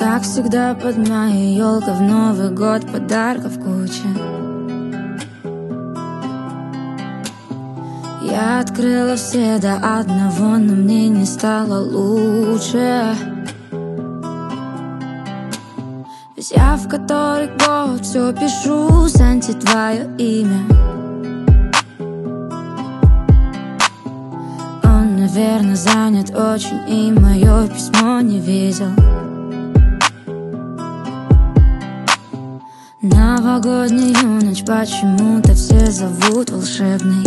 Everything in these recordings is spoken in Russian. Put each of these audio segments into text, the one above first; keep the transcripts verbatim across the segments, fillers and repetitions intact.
Как всегда под моей елкой в Новый год подарков куча. Я открыла все до одного, но мне не стало лучше. Ведь я в который год все пишу, Санте, твое имя. Он, наверное, занят очень и мое письмо не видел. Новогоднюю ночь почему-то все зовут волшебной.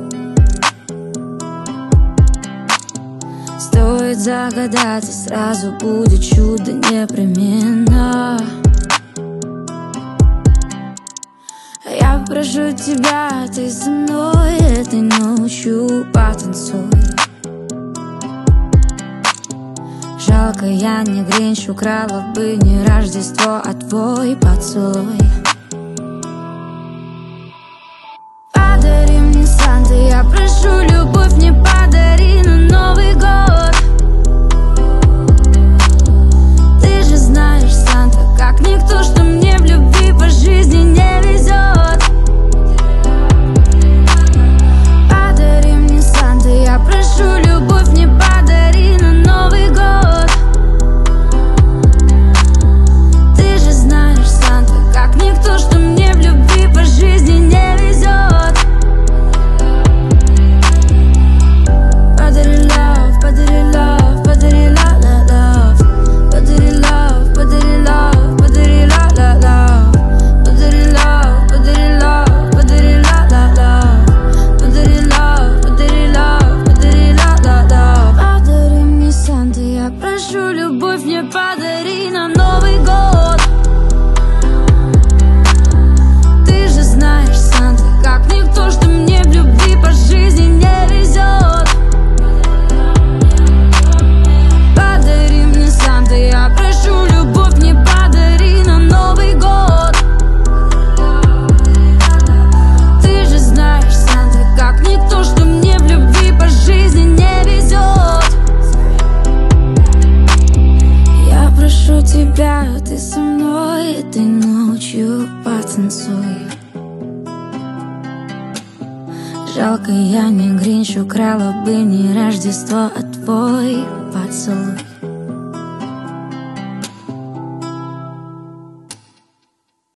Стоит загадать, и сразу будет чудо непременно. Я прошу тебя, ты со мной этой ночью потанцуй. Жалко, я не Гринч, украла бы не Рождество, а твой поцелуй. Подари мне, Санта, я прошу, любовь мне подари на Новый год. Ты же знаешь, Санта, как никто, что мне в любви по жизни не везет. Подари мне, Санта, я прошу, любовь мне подари на Новый год. Любовь мне подари на Новый год. Ты же знаешь, Санта, как никто, что мне в любви по жизни не везет. Подари мне, Санта, я прошу, любовь мне подари на Новый год. Ты же знаешь, Санта, как никто, что мне в любви по жизни не везет. Прошу тебя, ты со мной этой ночью потанцуй. Жалко, я не Гринч, украла бы не Рождество, а твой поцелуй.